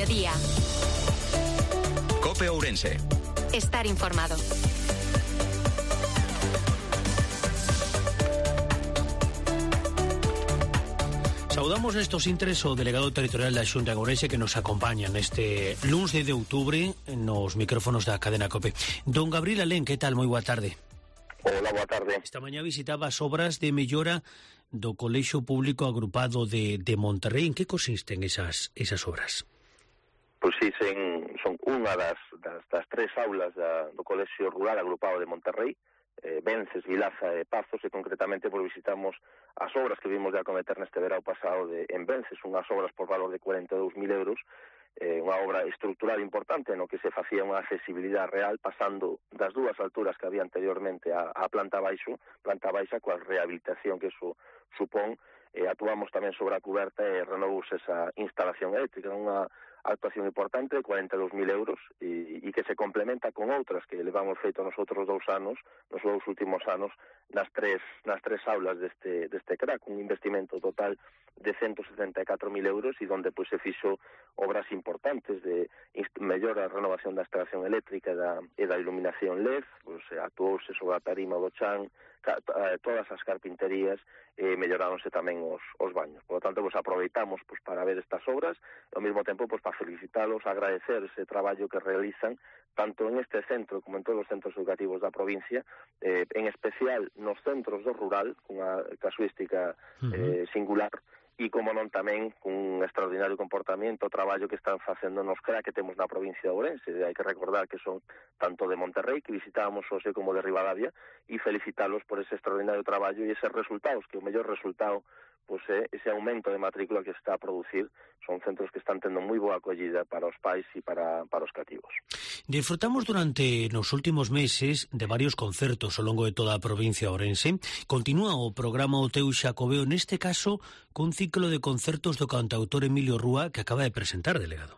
mediodía. COPE Ourense. Estar informado. Saudamos nestos intres o delegado territorial da Xunta en Ourense que nos acompaña neste luns de outubro nos micrófonos da cadena COPE. Don Gabriel Alén, que tal? Moi boa tarde. Hola, boa tarde. Esta mañá visitaba as obras de mellora do Colexio Público Agrupado de Monterrey. En que consisten esas obras? Pois sí, son unha das tres aulas do Colexio Rural Agrupado de Monterrey, Vences, Vilaza e Pazos, e concretamente visitamos as obras que vimos de acometer neste verao pasado en Vences, unhas obras por valor de 42.000 euros, unha obra estructural importante no que se facía unha accesibilidade real pasando das dúas alturas que había anteriormente a planta baixa coa rehabilitación que iso supón. Actuamos tamén sobre a cuberta e renovouse esa instalación eléctrica, unha actuación importante de 42.000 euros e que se complementa con outras que levamos feito nos outros 2 anos, nos 2 últimos anos, nas tres aulas deste crack, un investimento total de 174.000 euros e donde se fixo obras importantes de mellora, renovación da instalación eléctrica e da iluminación LED, actuouse sobre a tarima do chan, todas as carpinterías, melloráronse tamén os baños. Por lo tanto, aproveitamos para ver estas obras e ao mesmo tempo para felicitalos, agradecer ese traballo que realizan tanto en este centro como en todos os centros educativos da provincia, en especial nos centros do rural, cunha casuística singular, e como non tamén cun extraordinario comportamento, o traballo que están facendo nos CRA que temos na provincia de Ourense. Hai que recordar que son tanto de Monterrey, que visitábamos hoxe, como de Ribadavia, e felicitalos por ese extraordinario traballo e eses resultados, que o mellor resultado é ese aumento de matrícula que se está a producir. Son centros que están tendo moi boa acollida para os pais e para os cativos. Disfrutamos durante nos últimos meses de varios concertos ao longo de toda a provincia orense. Continúa o programa O Teu Xacobeo, neste caso, cun ciclo de concertos do cantautor Emilio Rúa que acaba de presentar, delegado.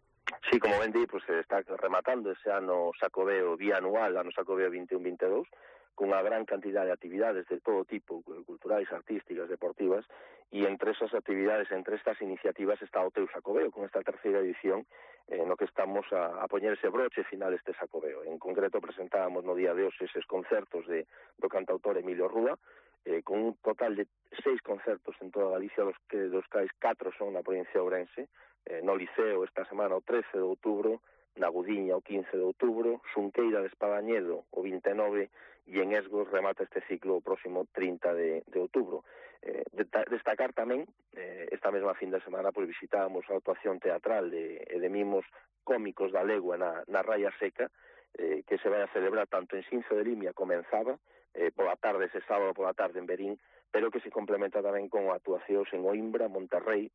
Sí, como ben di, se está rematando ese ano Xacobeo bianual, ano Xacobeo 21-22, cunha gran cantidad de actividades de todo tipo, culturais, artísticas, deportivas, e entre esas actividades, entre estas iniciativas, está o Teu Xacobeo, con esta terceira edición, no que estamos a poñer ese broche final este Xacobeo. En concreto, presentábamos no día de hoxe eses concertos do cantautor Emilio Rúa, con un total de 6 concertos en toda Galicia, dos cais 4 son na provincia de Ourense, no Liceo esta semana o 13 de outubro, na Gudiña o 15 de outubro, Xunqueira de Espadañedo o 29 e en Esgos remata este ciclo o próximo 30 de outubro. Destacar tamén, esta mesma fin de semana, visitábamos a actuación teatral de mimos cómicos da Legua na Raya Seca, que se vai a celebrar tanto en Xinzo de Limia, comenzaba pola tarde, ese sábado pola tarde en Berín, pero que se complementa tamén con actuacións en Oimbra, Monterrey,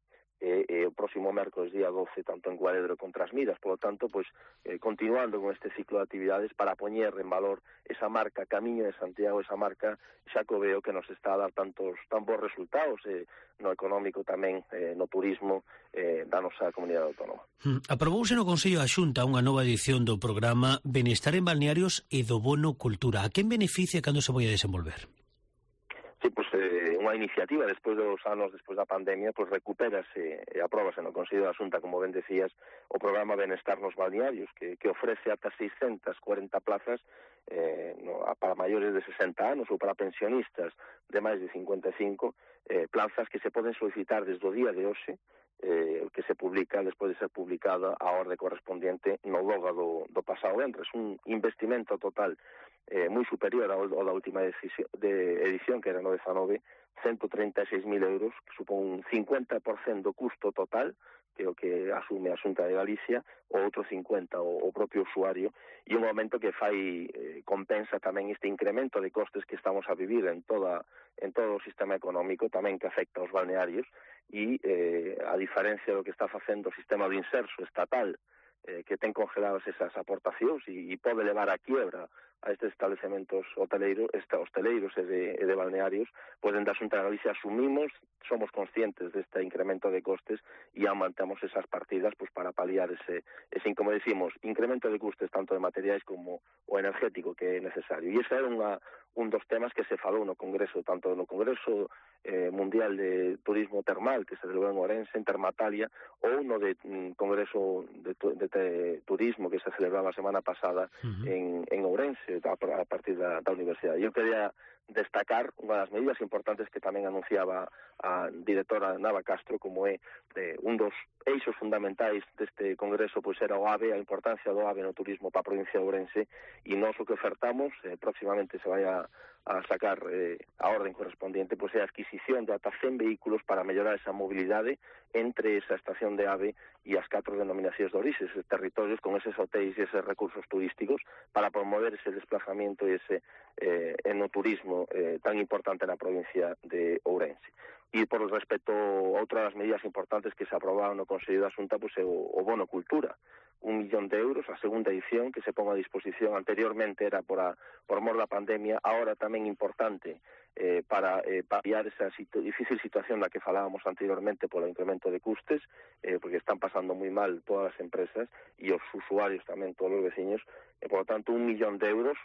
o próximo mércoles día 12 tanto en Gualedro contra as Miras. Por lo tanto, continuando con este ciclo de actividades para poñer en valor esa marca Camiño de Santiago, esa marca Xacobeo que nos está a dar tan bons resultados no económico tamén, no turismo da nosa comunidade autónoma. Aprobouse no Consello da Xunta unha nova edición do programa Benestar en Balnearios e do Bono Cultura. A quen beneficia cando se vai a desenvolver? Sí, unha iniciativa despois dos anos, despois da pandemia, recupérase e apróbase no Consello da Xunta, como ben decías, o programa Benestar nos Balnearios, que ofrece ata 640 plazas para maiores de 60 anos ou para pensionistas de máis de 55, plazas que se poden solicitar desde o día de hoxe, que se publica despois de ser publicada a orde correspondiente no BOGA do pasado venres. Un investimento total moi superior ao da última edición, que era no 19, 136.000 euros, que supón un 50% do custo total, que é o que asume a Xunta de Galicia, o outro 50% o propio usuario, e un aumento que compensa tamén este incremento de costes que estamos a vivir en todo o sistema económico, tamén que afecta aos balnearios, e a diferencia do que está facendo o sistema de inserso estatal, que ten congeladas esas aportacións e pode levar a quiebra a estes estabelecementos hosteleiros e de balnearios, pois dende a Xunta de Galicia asumimos, somos conscientes deste incremento de costes e aumentamos esas partidas pois para paliar ese como decimos, incremento de costes tanto de materiais como o energético que é necesario. E ese era un dos temas que se falou no Congreso, tanto no Congreso Mundial de Turismo Termal que se celebrou en Ourense, en Termatalia, ou no Congreso de Turismo que se celebraba a semana pasada en Ourense, a partir da Universidade. Eu quería destacar unha das medidas importantes que tamén anunciaba a directora Nava Castro, como é un dos eixos fundamentais deste congreso, pois era o AVE, a importancia do AVE no turismo para a provincia de Ourense, e nós o que ofertamos, próximamente se vai a sacar a orden correspondiente, pois é a adquisición de ata 100 vehículos para mellorar esa mobilidade entre esa estación de AVE e as 4 denominacións de orixe, eses territorios con eses hotéis e eses recursos turísticos para promover ese desplazamiento e ese enoturismo tan importante na provincia de Ourense. E por respecto a outra das medidas importantes que se aprobaron no Consello da Xunta, pois é o bono cultura, 1 millón de euros, a segunda edición que se pon a disposición. Anteriormente era por mor da pandemia, ahora tamén importante para paliar esa difícil situación na que falábamos anteriormente polo incremento de custes, porque están pasando moi mal todas as empresas e os usuarios tamén, todos os veciños, por lo tanto 1 millón de euros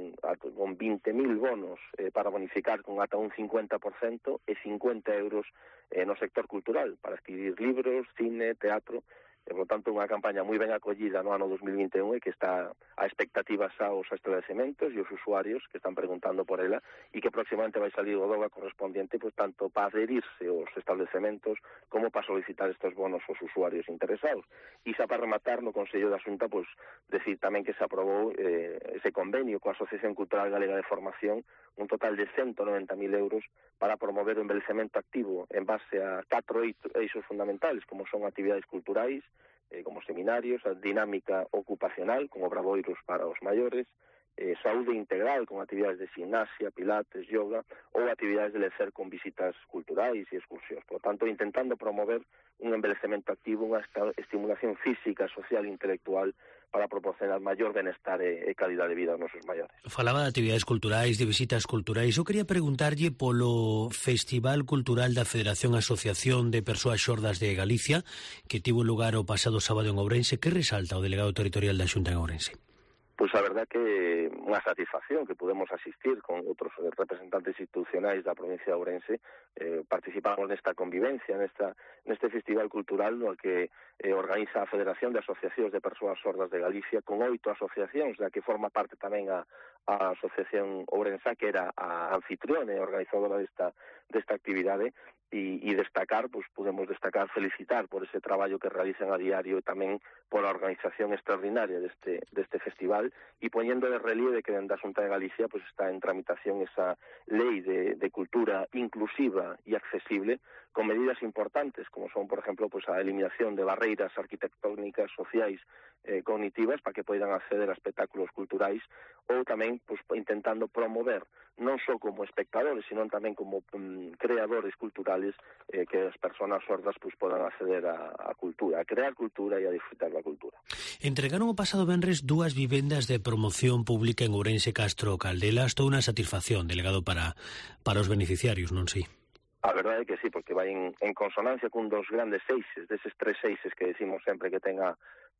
con 20.000 bonos para bonificar con ata un 50% e 50 euros no sector cultural para adquirir libros, cine, teatro. Por tanto, unha campaña moi ben acollida no ano 2021 e que está a expectativas aos establecementos e os usuarios que están preguntando por ela e que próximamente vai salir o DOGA correspondiente pois tanto para adherirse aos establecementos como para solicitar estes bonos aos usuarios interesados. E xa para rematar no Consello da Xunta, pois decir tamén que se aprobou ese convenio coa Asociación Cultural Galega de Formación, un total de 190.000 euros para promover o envellecemento activo en base a 4 eixos fundamentales, como son actividades culturais, como seminarios, a dinámica ocupacional, como obradoiros para os maiores, saúde integral, con actividades de gimnasia, pilates, yoga, ou actividades de lecer con visitas culturais e excursións. Por tanto, intentando promover un envellecemento activo, unha estimulación física, social e intelectual para proporcionar maior benestar e calidad de vida aos nosos maiores. Falaba de actividades culturais, de visitas culturais. Eu quería preguntarlle polo Festival Cultural da Federación Asociación de Persoas Xordas de Galicia, que tivo lugar o pasado sábado en Ourense. Que resalta o delegado territorial da Xunta en Ourense? Pois a verdad que unha satisfacción que podemos asistir con outros representantes institucionais da provincia de Ourense. Participamos nesta convivencia, neste festival cultural no que organiza a Federación de Asociacións de Persoas Sordas de Galicia, con 8 asociacións, da que forma parte tamén a Asociación Ourensa, que era a anfitriona e organizadora desta actividade. E destacar, pois podemos destacar, felicitar por ese traballo que realizan a diario e tamén pola organización extraordinaria deste festival, e poñendo de relieve que dentro da Xunta de Galicia pois está en tramitación esa lei de cultura inclusiva e accesible, con medidas importantes, como son, por exemplo, pois a eliminación de barreiras arquitectónicas, sociais, cognitivas, para que poidan acceder a espectáculos culturais, ou tamén pois intentando promover non só como espectadores, sino tamén como creadores culturales, que as persoas sordas pois podan acceder a cultura, a crear cultura e a disfrutar da cultura. Entregaron o pasado venres 2 vivendas de promoción pública en Ourense, Castro, Caldelas. Toda unha satisfacción, delegado, para os beneficiarios, non sei? A verdade é que sí, porque vai en consonancia cun dos grandes eixes, deses 3 eixes que decimos sempre que ten a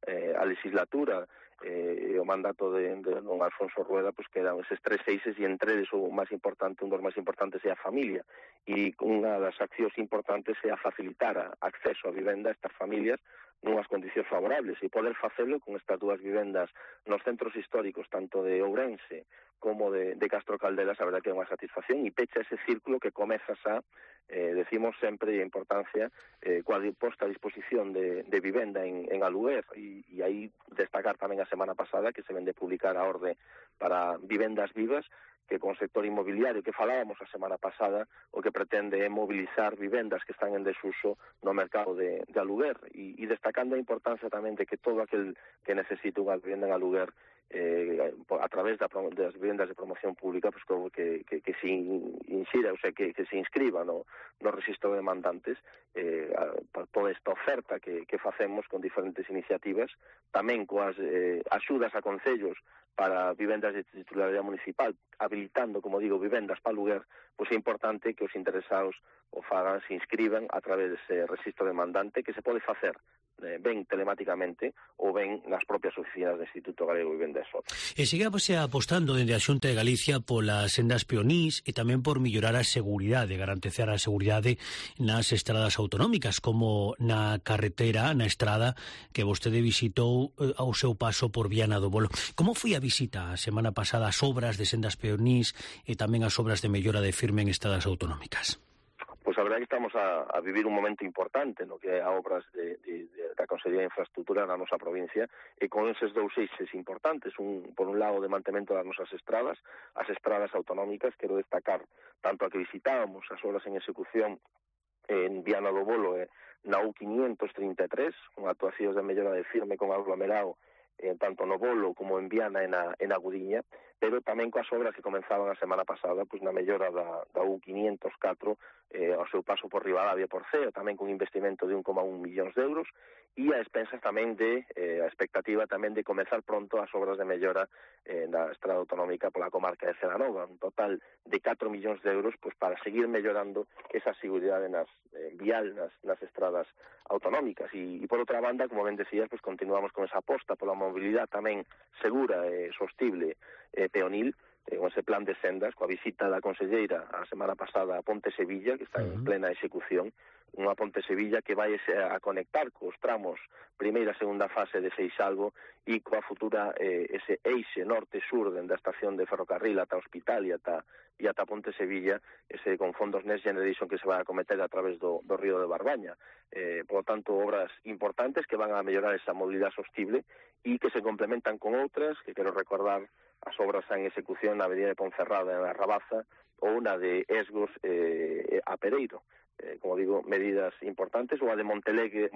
legislatura e o mandato de don Alfonso Rueda, pois que eran eses 3 eixes, e entre eles o máis importante, un dos máis importantes é a familia, e unha das accións importantes é a facilitar a acceso a vivenda a estas familias nunhas condicións favorables, e poder facelo con estas 2 vivendas nos centros históricos tanto de Ourense como de Castro Caldelas. A verdade que é unha satisfacción e pecha ese círculo que comeza xa, decimos sempre a importancia coa posta a disposición de vivenda en aluguer, e aí destacar tamén a semana pasada que se vende publicar a orde para vivendas vivas, que con o sector inmobiliario que falábamos a semana pasada, o que pretende é mobilizar vivendas que están en desuso no mercado de aluguer, e destacando a importancia tamén de que todo aquel que necesite unha vivenda en aluguer a través das vivendas de promoción pública, pues, que se insira, o sea, que se inscriba no registro de demandantes, toda esta oferta que facemos con diferentes iniciativas, tamén coas axudas a concellos para vivendas de titularidade municipal, habilitando, como digo, vivendas para aluguer, pois é importante que os interesados o fagan, se inscriban a través dese registro demandante que se pode facer ben telemáticamente ou ben nas propias oficinas do Instituto Galego de Vivenda e Solo. E sigue apostando dende a Xunta de Galicia polas sendas peonís e tamén por mellorar a seguridade, garantizar a seguridade nas estradas autonómicas, como na carretera, na estrada que vostede visitou ao seu paso por Viana do Bolo. Como foi a visita a semana pasada ás obras de sendas peonís e tamén as obras de mellora de firme en estradas autonómicas? Pois a verdade é que estamos a vivir un momento importante no que é a obras da Consellería de Infraestructura na nosa provincia, e con eses dous eixes importantes, por un lado de mantemento das nosas estradas, as estradas autonómicas, quero destacar tanto a que visitábamos, as obras en execución en Viana do Bolo na U533, con actuacións de mellora de firme con aglomerado tanto no Bolo como en Viana e na Gudiña, pero tamén coas obras que comenzaban a semana pasada, pois na mellora da U504 ao seu paso por Ribadavia por Ceo, tamén con investimento de 1,1 millóns de euros, e a expensas tamén a expectativa tamén de comenzar pronto as obras de mellora na estrada autonómica pola comarca de Celanova, un total de 4 millóns de euros pois para seguir mellorando esa seguridade vial nas estradas autonómicas. E por outra banda, como ben decías, pois continuamos con esa aposta pola mobilidade tamén segura e sostible peonil, con ese plan de sendas, coa visita da conselleira a semana pasada a Ponte Sevilla, que está en plena execución, unha Ponte Sevilla que vai a conectar cos tramos primeira e segunda fase de Seixalbo e coa futura ese eixe norte-sur dende a estación de ferrocarril ata Hospital e ata Ponte Sevilla, ese con fondos Next Generation que se vai a cometer a través do río de Barbaña. Por lo tanto, obras importantes que van a mellorar esa mobilidade sostible e que se complementan con outras, que quero recordar as obras en execución na avenida de Ponferrada en la Rabaza ou na de Esgos a Pereiro. Como digo, medidas importantes, ou a de Montalegre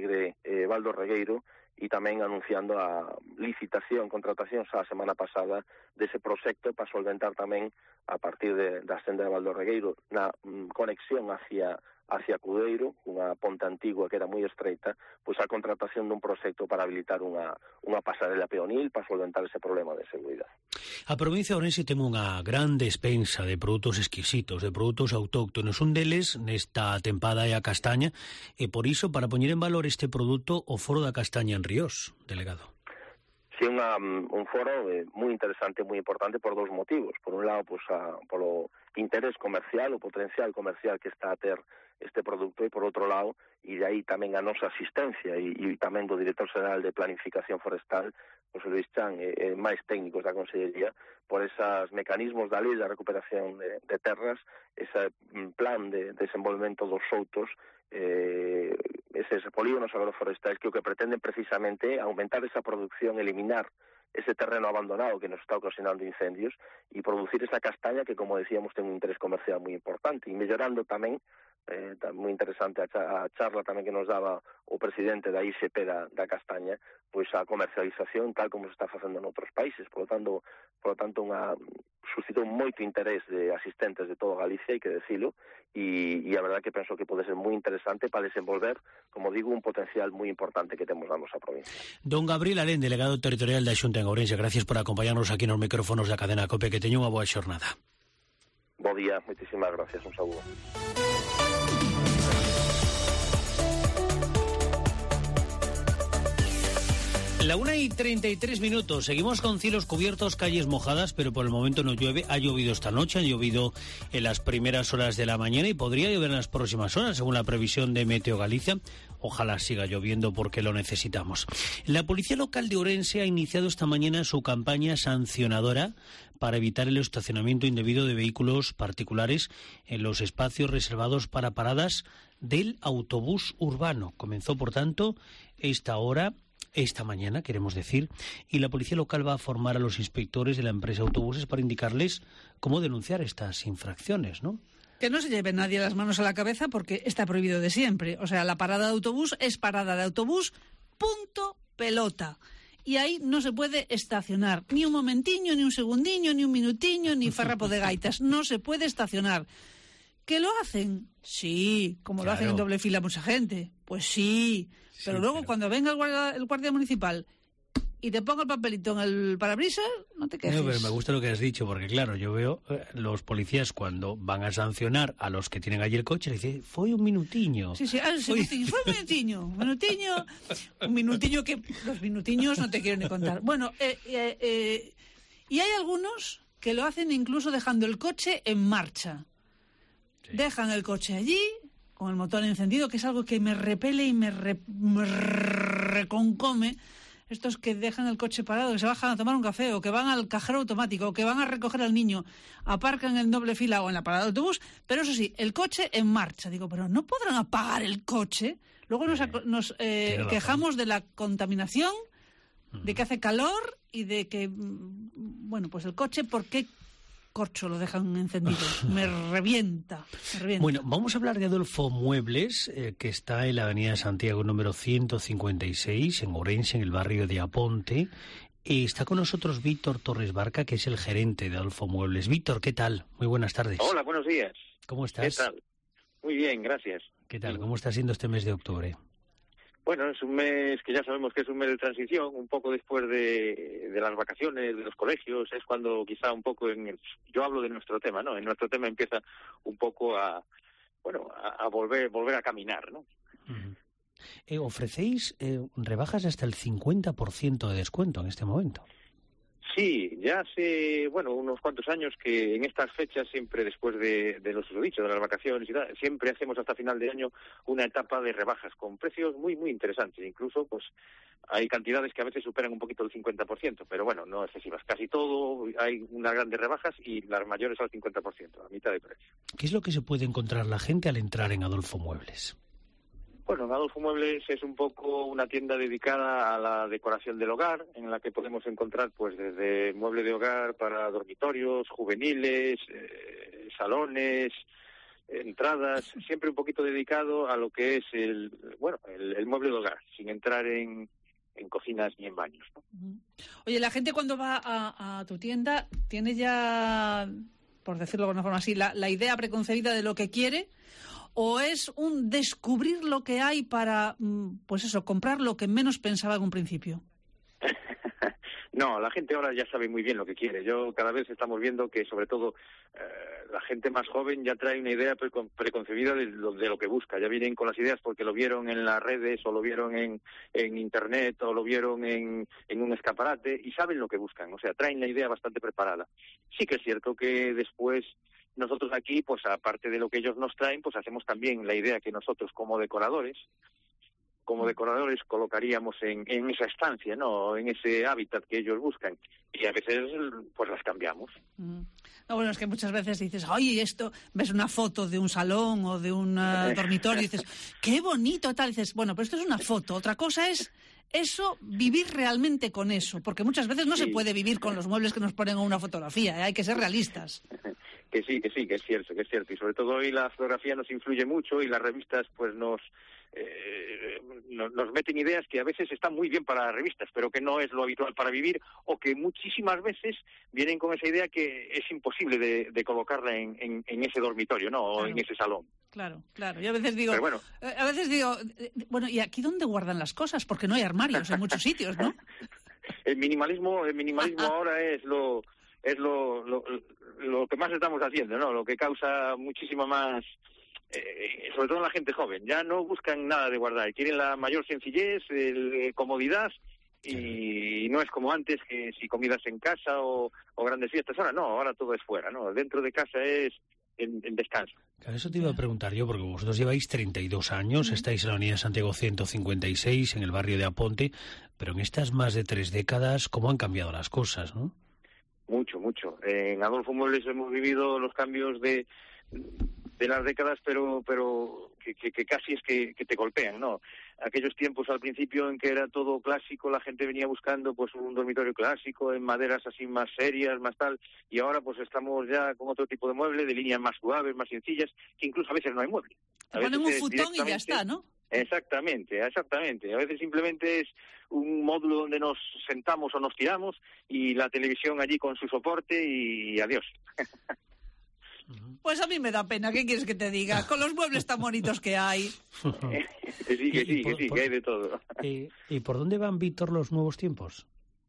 Valdo Regueiro, e tamén anunciando a licitación, contratación a semana pasada dese proxecto para solventar tamén a partir da senda de Valdo Regueiro na conexión hacia Cudeiro, unha ponte antigua que era moi estreita, pois a contratación dun proxecto para habilitar unha pasarela peonil para solventar ese problema de seguridade. A provincia de Ourense ten unha gran despensa de produtos exquisitos, de produtos autóctonos. Un deles, nesta tempada, é a castaña, e por iso, para poñer en valor este produto, o Foro da Castaña en Ríos, delegado. Sí, un foro moi interesante, moi importante por dous motivos. Por un lado, polo interés comercial, o potencial comercial que está a ter este produto, e por outro lado, e de aí tamén a nosa asistencia e tamén do Director Xeral de Planificación Forestal, José Luis Chan, e máis técnicos da Consellería, por esos mecanismos da lei da recuperación de terras, ese plan de desenvolvemento dos soutos, eses polígonos agroforestais que o que pretenden precisamente aumentar esa producción, eliminar ese terreno abandonado que nos está ocasionando incendios e producir esa castaña que, como decíamos, ten un interés comercial moi importante, e mellorando tamén, moi interesante a charla tamén que nos daba o presidente da ISP da castaña, pois a comercialización tal como se está facendo noutros países. Por lo tanto suscitou moito interés de asistentes de toda Galicia, hai que decilo, e a verdade que penso que pode ser moi interesante para desenvolver, como digo, un potencial moi importante que temos na nosa provincia. Don Gabriel Alén, delegado territorial da Xunta en Ourense, gracias por acompañarnos aquí nos micrófonos da cadena COPE, que teña unha boa xornada. Bo día, moitísimas gracias, un saúdo. La 1:33, seguimos con cielos cubiertos, calles mojadas, pero por el momento no llueve. Ha llovido esta noche, ha llovido en las primeras horas de la mañana y podría llover en las próximas horas, según la previsión de Meteo Galicia. Ojalá siga lloviendo porque lo necesitamos. La Policía Local de Ourense ha iniciado esta mañana su campaña sancionadora para evitar el estacionamiento indebido de vehículos particulares en los espacios reservados para paradas del autobús urbano. Comenzó, por tanto, esta mañana, queremos decir, y la Policía Local va a formar a los inspectores de la empresa Autobuses para indicarles cómo denunciar estas infracciones, ¿no? Que no se lleve nadie las manos a la cabeza porque está prohibido de siempre. O sea, la parada de autobús es parada de autobús, punto, pelota. Y ahí no se puede estacionar. Ni un momentiño, ni un segundiño, ni un minutiño, ni farrapo de gaitas. No se puede estacionar. ¿Que lo hacen? Sí, como claro. Lo hacen en doble fila mucha gente. Pues sí. Pero luego cuando venga el guardia municipal y te pongo el papelito en el parabrisas, no te quejes. No, pero me gusta lo que has dicho, porque claro, yo veo los policías cuando van a sancionar a los que tienen allí el coche, le dicen, fue un minutiño. Sí, fue un minutiño que los minutiños no te quiero ni contar. Bueno, y hay algunos que lo hacen incluso dejando el coche en marcha. Sí. Dejan el coche allí, con el motor encendido, que es algo que me repele y me reconcome. Estos que dejan el coche parado, que se bajan a tomar un café, o que van al cajero automático, o que van a recoger al niño, aparcan en doble fila o en la parada de autobús, pero eso sí, el coche en marcha. Digo, pero ¿no podrán apagar el coche? Luego nos quejamos de la contaminación, de que hace calor y de que, bueno, pues el coche, ¿por qué corcho lo dejan encendido? Me revienta. Bueno, vamos a hablar de Adolfo Muebles, que está en la avenida Santiago número 156, en Ourense, en el barrio de Aponte. Está con nosotros Víctor Torres Barca, que es el gerente de Adolfo Muebles. Víctor, ¿qué tal? Muy buenas tardes. Hola, buenos días. ¿Cómo estás? ¿Qué tal? Muy bien, gracias. ¿Qué tal? ¿Cómo está siendo este mes de octubre? Bueno, es un mes que ya sabemos que es un mes de transición, un poco después de las vacaciones, de los colegios, es cuando quizá un poco, yo hablo de nuestro tema, ¿no? En nuestro tema empieza un poco a volver a caminar, ¿no? Uh-huh. ¿Ofrecéis rebajas hasta el 50% de descuento en este momento? Sí, ya hace, unos cuantos años que en estas fechas, siempre después de los susodichos, de las vacaciones y tal, siempre hacemos hasta final de año una etapa de rebajas con precios muy, muy interesantes. Incluso, pues, hay cantidades que a veces superan un poquito el 50%, pero bueno, no excesivas. Casi todo hay unas grandes rebajas y las mayores al 50%, a mitad de precio. ¿Qué es lo que se puede encontrar la gente al entrar en Adolfo Muebles? Bueno, Adolfo Muebles es un poco una tienda dedicada a la decoración del hogar, en la que podemos encontrar pues desde mueble de hogar para dormitorios, juveniles, salones, entradas, siempre un poquito dedicado a lo que es el mueble de hogar, sin entrar en cocinas ni en baños, ¿no? Oye, la gente cuando va a tu tienda tiene ya, por decirlo de alguna forma así, la idea preconcebida de lo que quiere, ¿o es un descubrir lo que hay para, pues eso, comprar lo que menos pensaba en un principio? No, la gente ahora ya sabe muy bien lo que quiere. Cada vez estamos viendo que, sobre todo, la gente más joven ya trae una idea preconcebida de lo que busca. Ya vienen con las ideas porque lo vieron en las redes, o lo vieron en Internet, o lo vieron en un escaparate, y saben lo que buscan. O sea, traen la idea bastante preparada. Sí que es cierto que después nosotros aquí, pues aparte de lo que ellos nos traen, pues hacemos también la idea que nosotros como decoradores colocaríamos en esa estancia, ¿no? En ese hábitat que ellos buscan. Y a veces, pues las cambiamos. No, bueno, es que muchas veces dices, oye, esto, ves una foto de un salón o de un dormitorio y dices, qué bonito, tal. Y dices, bueno, pero esto es una foto. Otra cosa es eso, vivir realmente con eso. Porque muchas veces no se puede vivir con los muebles que nos ponen en una fotografía, ¿eh? Hay que ser realistas. Que sí, que es cierto. Y sobre todo hoy la fotografía nos influye mucho y las revistas pues nos meten ideas que a veces están muy bien para las revistas, pero que no es lo habitual para vivir, o que muchísimas veces vienen con esa idea que es imposible de colocarla en ese dormitorio, ¿no? O en ese salón. Claro. Yo a veces digo, bueno, ¿y aquí dónde guardan las cosas? Porque no hay armarios en muchos sitios, ¿no? El minimalismo ahora es lo que más estamos haciendo, ¿no? Lo que causa muchísima más, sobre todo en la gente joven. Ya no buscan nada de guardar, quieren la mayor sencillez, comodidad, y no es como antes, que si comidas en casa o grandes fiestas. Ahora todo es fuera, ¿no? Dentro de casa es en descanso. Claro, eso te iba a preguntar yo, porque vosotros lleváis 32 años, estáis en la avenida Santiago 156, en el barrio de Aponte, pero en estas más de 3 décadas, ¿cómo han cambiado las cosas, no? Mucho. En Adolfo Muebles hemos vivido los cambios de las décadas, pero que casi es que te golpean, ¿no? Aquellos tiempos al principio en que era todo clásico, la gente venía buscando pues un dormitorio clásico, en maderas así más serias, más tal, y ahora pues estamos ya con otro tipo de mueble, de líneas más suaves, más sencillas, que incluso a veces no hay mueble. Te ponen un futón y ya está, ¿no? Exactamente. A veces simplemente es un módulo donde nos sentamos o nos tiramos, y la televisión allí con su soporte, y adiós. Pues a mí me da pena, ¿qué quieres que te diga? Con los muebles tan bonitos que hay. Que sí, que hay de todo. ¿Y por dónde van, Víctor, los nuevos tiempos?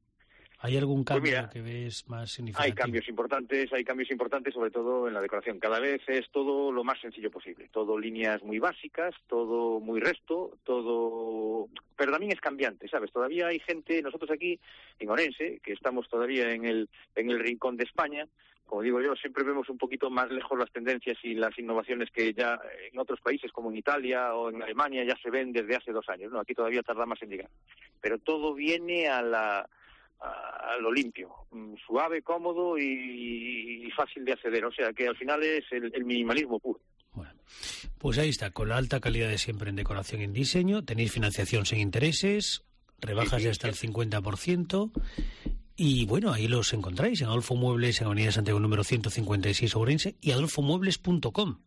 ¿Hay algún cambio Pues mira, que ves más significativo? Hay cambios importantes, sobre todo en la decoración. Cada vez es todo lo más sencillo posible. Todo líneas muy básicas, todo muy resto, todo... Pero también es cambiante, ¿sabes? Todavía hay gente, nosotros aquí en Orense, que estamos todavía en el rincón de España, como digo yo, siempre vemos un poquito más lejos las tendencias y las innovaciones que ya en otros países, como en Italia o en Alemania, ya se ven desde hace 2 años, ¿no? Aquí todavía tarda más en llegar. Pero todo viene a lo limpio, suave, cómodo y fácil de acceder. O sea, que al final es el minimalismo puro. Bueno, pues ahí está, con la alta calidad de siempre en decoración y en diseño. Tenéis financiación sin intereses, rebajas de hasta el 50%. Y bueno, ahí los encontráis en Adolfo Muebles, en Avenida Santiago número 156 Ourense, y adolfomuebles.com.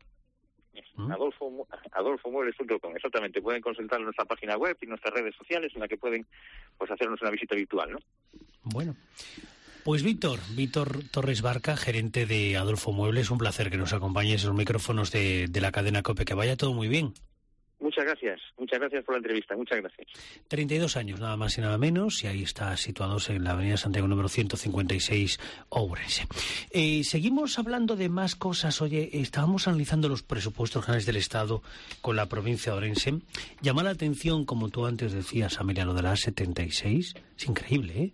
adolfomuebles.com, exactamente. Pueden consultar nuestra página web y nuestras redes sociales en la que pueden pues hacernos una visita virtual, ¿no? Bueno, pues Víctor Torres Barca, gerente de Adolfo Muebles, un placer que nos acompañes en los micrófonos de la cadena COPE. Que vaya todo muy bien. Muchas gracias por la entrevista, muchas gracias. 32 años, nada más y nada menos, y ahí está situados en la Avenida Santiago número 156 Ourense. Seguimos hablando de más cosas. Oye, estábamos analizando los presupuestos generales del Estado con la provincia de Ourense. Llama la atención, como tú antes decías, Amelia, lo de la A76, es increíble,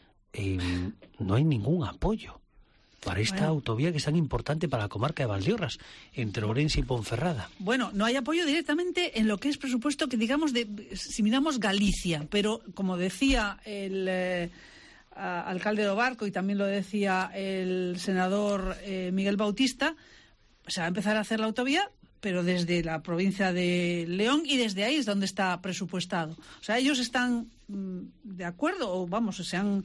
no hay ningún apoyo para esta autovía que es tan importante para la comarca de Valdeorras, entre Ourense y Ponferrada. Bueno, no hay apoyo directamente en lo que es presupuesto que digamos si miramos Galicia, pero como decía el alcalde de Obarco y también lo decía el senador Miguel Bautista, se va a empezar a hacer la autovía, pero desde la provincia de León, y desde ahí es donde está presupuestado. O sea, ellos están de acuerdo, o vamos, se han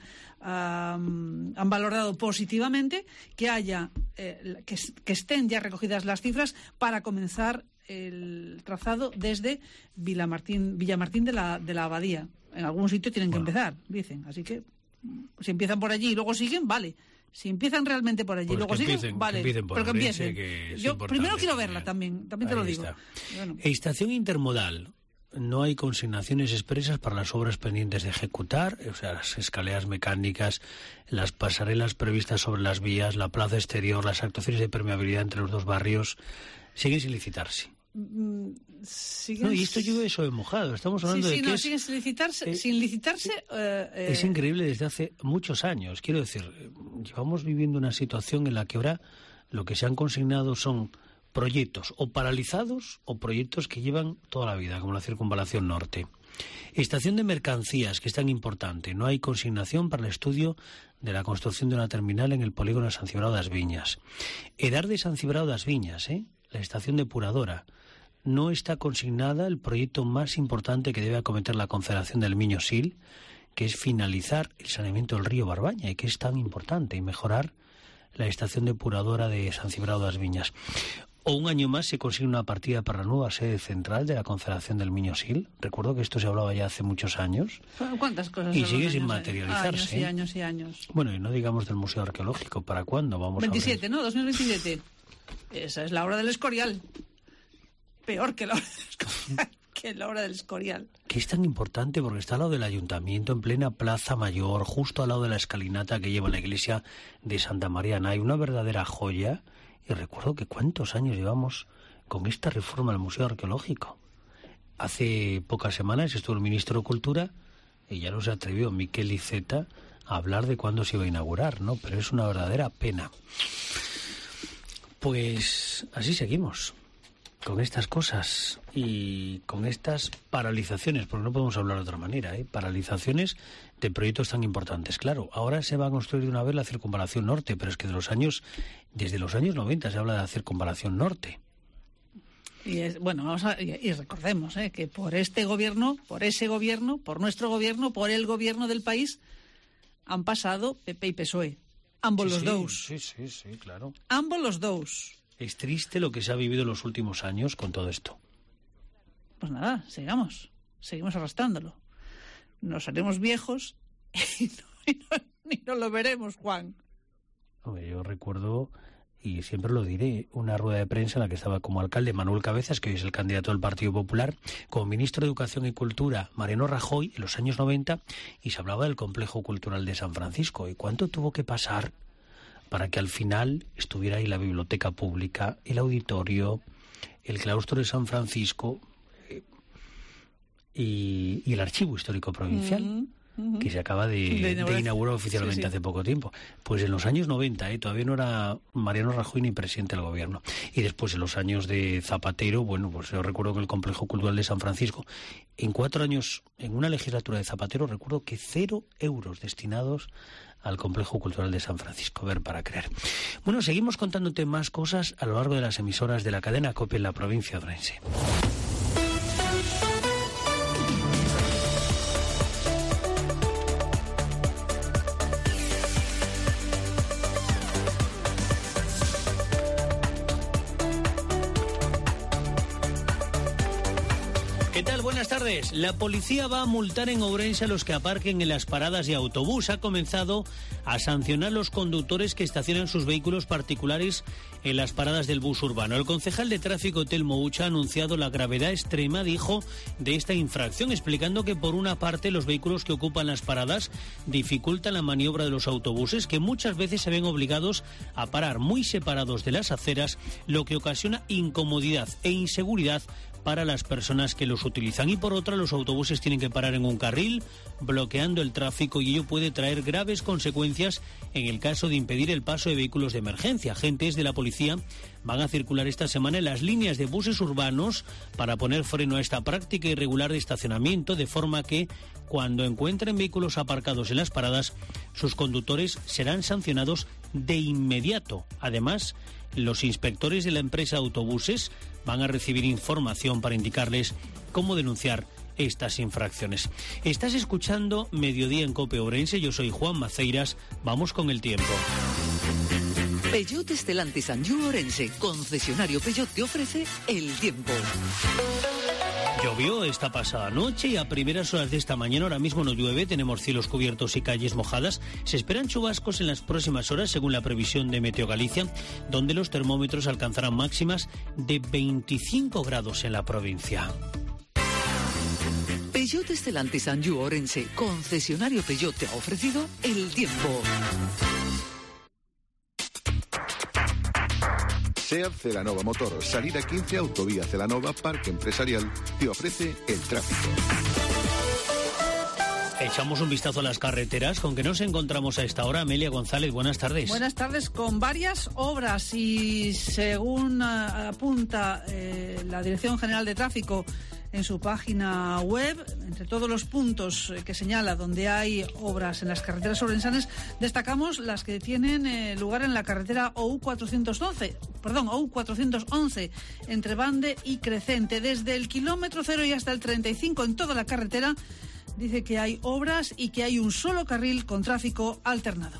valorado positivamente que haya que estén ya recogidas las cifras para comenzar el trazado desde Villamartín de la Abadía. En algún sitio tienen que empezar, dicen. Así que si empiezan por allí y luego siguen, vale. Si empiezan realmente por allí y luego siguen, vale. Pero que empiecen. Yo primero quiero verla también te lo digo. Bueno. Estación intermodal. No hay consignaciones expresas para las obras pendientes de ejecutar, o sea, las escaleras mecánicas, las pasarelas previstas sobre las vías, la plaza exterior, las actuaciones de permeabilidad entre los dos barrios, siguen sin licitarse. No, y esto llueve sobre mojado. Estamos hablando de que siguen sin licitarse. Es increíble desde hace muchos años. Quiero decir, llevamos viviendo una situación en la que ahora lo que se han consignado son proyectos o paralizados o proyectos que llevan toda la vida, como la circunvalación norte. Estación de mercancías, que es tan importante. No hay consignación para el estudio de la construcción de una terminal en el polígono de San Cibrao das Viñas. Edar de San Cibrao das Viñas, la estación depuradora. No está consignada el proyecto más importante que debe acometer la Confederación del Miño Sil, que es finalizar el saneamiento del río Barbaña, y que es tan importante, y mejorar la estación depuradora de San Cibrao das Viñas. O un año más se consigue una partida para la nueva sede central de la Confederación del Miño Sil. Recuerdo que esto se hablaba ya hace muchos años. ¿Cuántas cosas? Y sigue sin materializarse. Años y años. Bueno, y no digamos del Museo Arqueológico. ¿Para cuándo vamos 27, ¿no? 2027. Esa es la hora del Escorial. Peor que la hora del Escorial. Que la hora del Escorial. Que es tan importante porque está al lado del Ayuntamiento, en plena Plaza Mayor, justo al lado de la escalinata que lleva la iglesia de Santa María Nay. Una verdadera joya. Y recuerdo que cuántos años llevamos con esta reforma del Museo Arqueológico. Hace pocas semanas estuvo el ministro de Cultura y ya no se atrevió Miquel Iceta a hablar de cuándo se iba a inaugurar, ¿no? Pero es una verdadera pena. Pues así seguimos, con estas cosas y con estas paralizaciones, porque no podemos hablar de otra manera, paralizaciones de proyectos tan importantes. Claro, ahora se va a construir de una vez la circunvalación norte, pero es que desde los años 90 se habla de la circunvalación norte. Y recordemos que por este gobierno, por ese gobierno, por nuestro gobierno, por el gobierno del país, han pasado PP y PSOE. Ambos los dos. Sí, claro. Ambos los dos. Es triste lo que se ha vivido en los últimos años con todo esto. Pues nada, seguimos arrastrándolo. Nos haremos viejos y no lo veremos, Juan. Hombre, yo recuerdo, y siempre lo diré, una rueda de prensa en la que estaba como alcalde Manuel Cabezas, que hoy es el candidato del Partido Popular, como ministro de Educación y Cultura Mariano Rajoy en los años 90, y se hablaba del complejo cultural de San Francisco. ¿Y cuánto tuvo que pasar para que al final estuviera ahí la biblioteca pública, el auditorio, el claustro de San Francisco y el archivo histórico provincial? Que se acaba de inaugurar oficialmente hace poco tiempo. Pues en los años 90, todavía no era Mariano Rajoy ni presidente del gobierno. Y después, en los años de Zapatero, bueno, pues yo recuerdo que el Complejo Cultural de San Francisco, en 4 años, en una legislatura de Zapatero, recuerdo que 0 euros destinados al Complejo Cultural de San Francisco. Ver para creer. Bueno, seguimos contándote más cosas a lo largo de las emisoras de la cadena COPE en la provincia de Ourense. ¿Qué tal? Buenas tardes. La policía va a multar en Ourense a los que aparquen en las paradas de autobús. Ha comenzado a sancionar a los conductores que estacionan sus vehículos particulares en las paradas del bus urbano. El concejal de tráfico Telmo Ucha ha anunciado la gravedad extrema, dijo, de esta infracción, explicando que por una parte los vehículos que ocupan las paradas dificultan la maniobra de los autobuses, que muchas veces se ven obligados a parar muy separados de las aceras, lo que ocasiona incomodidad e inseguridad para las personas que los utilizan. Y por otra, los autobuses tienen que parar en un carril, bloqueando el tráfico, y ello puede traer graves consecuencias en el caso de impedir el paso de vehículos de emergencia. Agentes de la policía van a circular esta semana en las líneas de buses urbanos para poner freno a esta práctica irregular de estacionamiento, de forma que cuando encuentren vehículos aparcados en las paradas, sus conductores serán sancionados de inmediato. Además, los inspectores de la empresa de autobuses van a recibir información para indicarles cómo denunciar estas infracciones. Estás escuchando Mediodía en COPE Ourense, yo soy Juan Maceiras, vamos con el tiempo. Peugeot Stellantis Anjou Ourense, concesionario Peugeot, te ofrece el tiempo. Llovió esta pasada noche y a primeras horas de esta mañana, ahora mismo no llueve, tenemos cielos cubiertos y calles mojadas. Se esperan chubascos en las próximas horas según la previsión de Meteo Galicia, donde los termómetros alcanzarán máximas de 25 grados en la provincia. Peugeot Stellantis Anjou Ourense, concesionario Peugeot, te ha ofrecido el tiempo. SEAT Celanova Motor, salida 15, autovía Celanova, Parque Empresarial, te ofrece el tráfico. Echamos un vistazo a las carreteras. ¿Con qué nos encontramos a esta hora? Amelia González, buenas tardes. Buenas tardes, con varias obras y según apunta la Dirección General de Tráfico en su página web, entre todos los puntos que señala donde hay obras en las carreteras ourensanas, destacamos las que tienen lugar en la carretera OU411, entre Bande y Crecente. Desde el kilómetro 0 y hasta el 35 en toda la carretera, dice que hay obras y que hay un solo carril con tráfico alternado.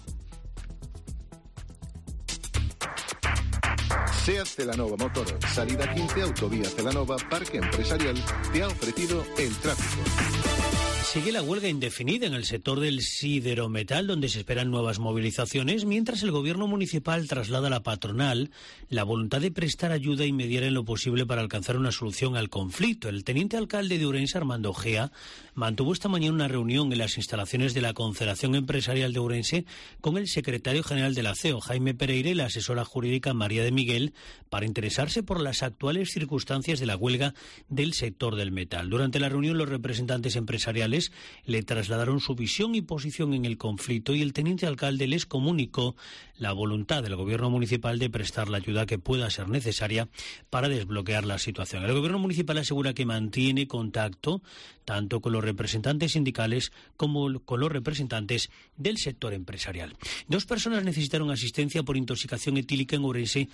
SEAT Celanova Motor, salida 15, autovía Celanova, Parque Empresarial, te ha ofrecido el tráfico. Sigue la huelga indefinida en el sector del siderometal, donde se esperan nuevas movilizaciones, mientras el gobierno municipal traslada a la patronal la voluntad de prestar ayuda y mediar en lo posible para alcanzar una solución al conflicto. El teniente alcalde de Ourense, Armando Ojea, mantuvo esta mañana una reunión en las instalaciones de la Confederación Empresarial de Ourense con el secretario general de la CEO, Jaime Pereira, y la asesora jurídica María de Miguel, para interesarse por las actuales circunstancias de la huelga del sector del metal. Durante la reunión, los representantes empresariales le trasladaron su visión y posición en el conflicto, y el teniente alcalde les comunicó la voluntad del gobierno municipal de prestar la ayuda que pueda ser necesaria para desbloquear la situación. El gobierno municipal asegura que mantiene contacto tanto con los representantes sindicales como con los representantes del sector empresarial. 2 personas necesitaron asistencia por intoxicación etílica en Ourense durante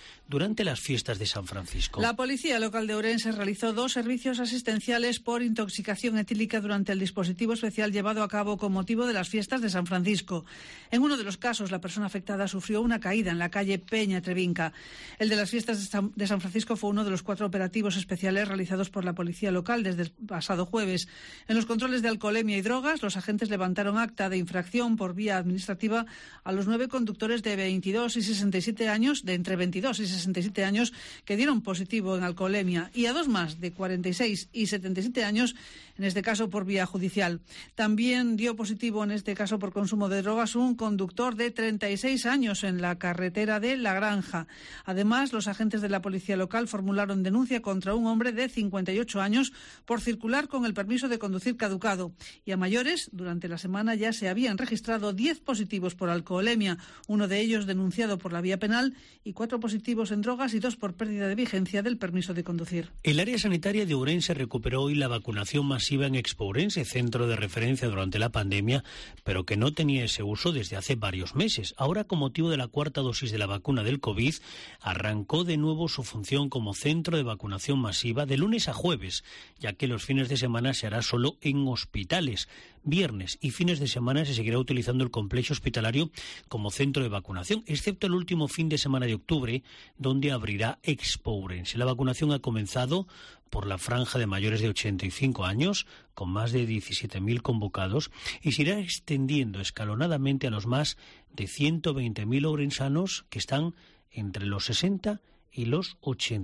durante las fiestas de San Francisco. La policía local de Ourense realizó 2 servicios asistenciales por intoxicación etílica durante el dispositivo especial llevado a cabo con motivo de las fiestas de San Francisco. En uno de los casos, la persona afectada sufrió una caída en la calle Peña Trevinca. El de las fiestas de San Francisco fue uno de los 4 operativos especiales realizados por la policía local desde el pasado jueves. En los controles de alcoholemia y drogas, los agentes levantaron acta de infracción por vía administrativa a los 9 conductores de 22 y 67 años, de entre 22 y 67 años, que dieron positivo en alcoholemia, y a 2 más de 46 y 77 años, en este caso por vía judicial. También dio positivo, en este caso por consumo de drogas, un conductor de 36 años en la carretera de La Granja. Además, los agentes de la policía local formularon denuncia contra un hombre de 58 años por circular con el permiso de conducir caducado. Y a mayores, durante la semana ya se habían registrado 10 positivos por alcoholemia, uno de ellos denunciado por la vía penal, y 4 positivos en drogas y 2 por pérdida de vigencia del permiso de conducir. El área sanitaria de Ourense recuperó hoy la vacunación masiva en Expo Ourense, centro de referencia durante la pandemia, pero que no tenía ese uso desde hace varios meses. Ahora, con motivo de la 4ª dosis de la vacuna del COVID, arrancó de nuevo su función como centro de vacunación masiva de lunes a jueves, ya que los fines de semana se hará solo en hospitales. Viernes y fines de semana se seguirá utilizando el complejo hospitalario como centro de vacunación, excepto el último fin de semana de octubre, donde abrirá Expo Ourense. La vacunación ha comenzado por la franja de mayores de 85 años, con más de 17.000 convocados, y se irá extendiendo escalonadamente a los más de 120.000 ourensanos que están entre los 60 y los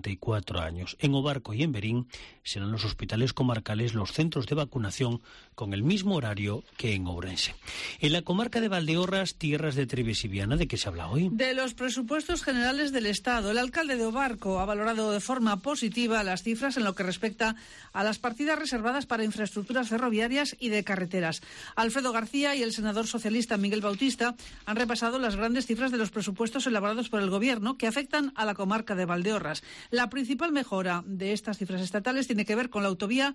84 años. En Obarco y en Berín serán los hospitales comarcales los centros de vacunación con el mismo horario que en Ourense. En la comarca de Valdeorras, tierras de Trebes y Viana, ¿de qué se habla hoy? De los presupuestos generales del Estado. El alcalde de Obarco ha valorado de forma positiva las cifras en lo que respecta a las partidas reservadas para infraestructuras ferroviarias y de carreteras. Alfredo García y el senador socialista Miguel Bautista han repasado las grandes cifras de los presupuestos elaborados por el Gobierno que afectan a la comarca de Valdeorras. La principal mejora de estas cifras estatales tiene que ver con la autovía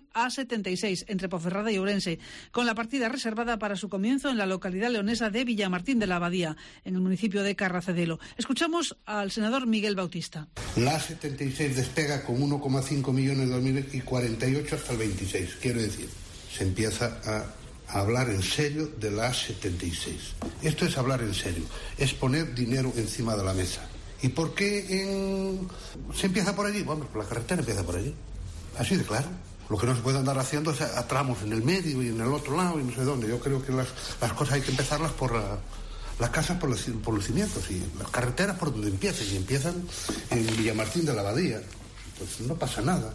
A76 entre Ponferrada y Ourense, con la partida reservada para su comienzo en la localidad leonesa de Villamartín de la Abadía, en el municipio de Carracedelo. Escuchamos al senador Miguel Bautista. La A76 despega con 1,5 millones en 2020 y 48 hasta el 26. Quiero decir, se empieza a hablar en serio de la A76. Esto es hablar en serio, es poner dinero encima de la mesa. ¿Y por qué se empieza por allí? Bueno, pues la carretera empieza por allí. Así de claro. Lo que no se puede andar haciendo es a tramos en el medio y en el otro lado y no sé dónde. Yo creo que las cosas hay que empezarlas por las casas por los cimientos y las carreteras por donde empiecen. Y empiezan en Villamartín de la Abadía. Pues no pasa nada.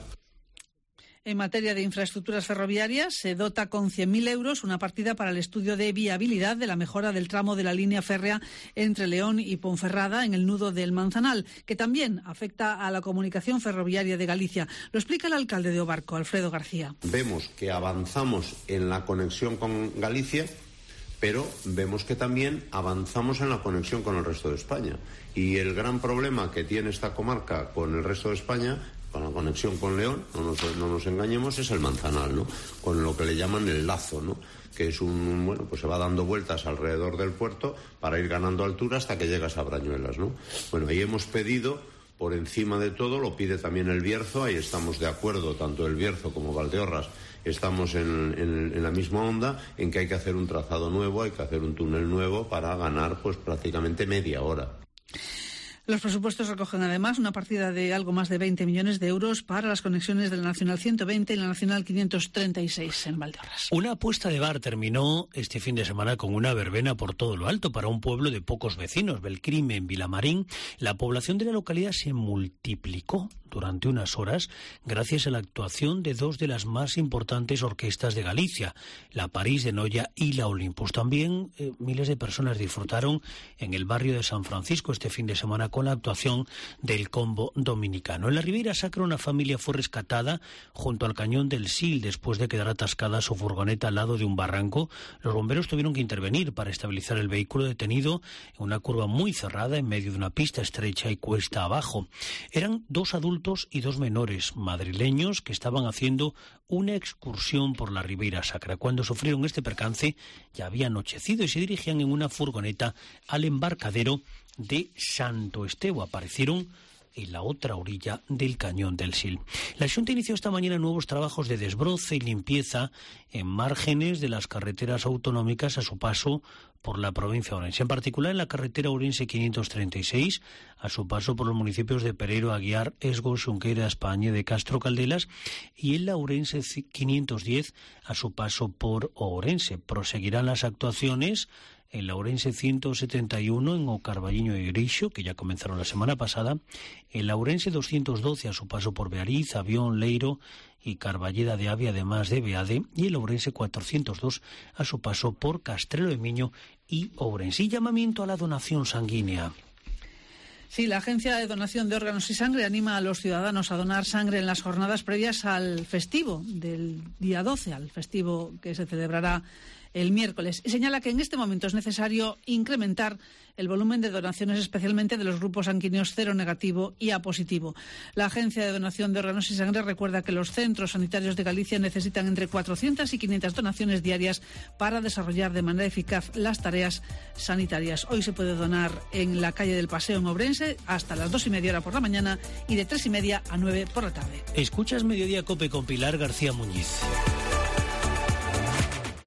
En materia de infraestructuras ferroviarias, se dota con 100.000 euros una partida para el estudio de viabilidad de la mejora del tramo de la línea férrea entre León y Ponferrada en el nudo del Manzanal, que también afecta a la comunicación ferroviaria de Galicia. Lo explica el alcalde de Obarco, Alfredo García. Vemos que avanzamos en la conexión con Galicia, pero vemos que también avanzamos en la conexión con el resto de España. Y el gran problema que tiene esta comarca con el resto de España, con la conexión con León, no nos engañemos, es el Manzanal, ¿no? Con lo que le llaman el lazo, ¿no? Que es pues se va dando vueltas alrededor del puerto para ir ganando altura hasta que llegas a Brañuelas, ¿no? Bueno, ahí hemos pedido, por encima de todo, lo pide también el Bierzo, ahí estamos de acuerdo, tanto el Bierzo como Valdeorras, estamos en la misma onda, en que hay que hacer un trazado nuevo, hay que hacer un túnel nuevo para ganar pues prácticamente media hora. Los presupuestos recogen además una partida de algo más de 20 millones de euros para las conexiones de la Nacional 120 y la Nacional 536 en Valdeorras. Una apuesta de bar terminó este fin de semana con una verbena por todo lo alto para un pueblo de pocos vecinos, Belcrime, en Vilamarín. La población de la localidad se multiplicó durante unas horas gracias a la actuación de 2 de las más importantes orquestas de Galicia, la París de Noia y la Olympus. También miles de personas disfrutaron en el barrio de San Francisco este fin de semana con la actuación del Combo Dominicano. En la Ribeira Sacra una familia fue rescatada junto al cañón del Sil después de quedar atascada su furgoneta al lado de un barranco. Los bomberos tuvieron que intervenir para estabilizar el vehículo detenido en una curva muy cerrada en medio de una pista estrecha y cuesta abajo. Eran 2 adultos y 2 menores madrileños que estaban haciendo una excursión por la Ribeira Sacra. Cuando sufrieron este percance ya había anochecido y se dirigían en una furgoneta al embarcadero de Santo Esteo. Aparecieron en la otra orilla del cañón del Sil. La Xunta inició esta mañana nuevos trabajos de desbroce y limpieza en márgenes de las carreteras autonómicas a su paso por la provincia de Ourense, en particular en la carretera Ourense 536, a su paso por los municipios de Pereiro, Aguiar, Esgos, Xunqueira, España, de Castro Caldelas, y en la Ourense 510, a su paso por Ourense. Proseguirán las actuaciones en la Ourense 171, en O Carballiño e Grixo, que ya comenzaron la semana pasada, en la Ourense 212, a su paso por Beariz, Avión, Leiro y Carballeda de Avia, además de Beade, y el Ourense 402, a su paso por Castrelo de Miño y Ourense. Y llamamiento a la donación sanguínea. Sí, la Agencia de Donación de Órganos y Sangre anima a los ciudadanos a donar sangre en las jornadas previas al festivo del día 12, al festivo que se celebrará el miércoles, y señala que en este momento es necesario incrementar el volumen de donaciones, especialmente de los grupos sanguíneos cero negativo y A positivo. La Agencia de Donación de Órganos y Sangre recuerda que los centros sanitarios de Galicia necesitan entre 400 y 500 donaciones diarias para desarrollar de manera eficaz las tareas sanitarias. Hoy se puede donar en la calle del Paseo en Ourense hasta las 2:30 por la mañana y de 3:30 a 9 por la tarde. Escuchas Mediodía Cope con Pilar García Muñiz.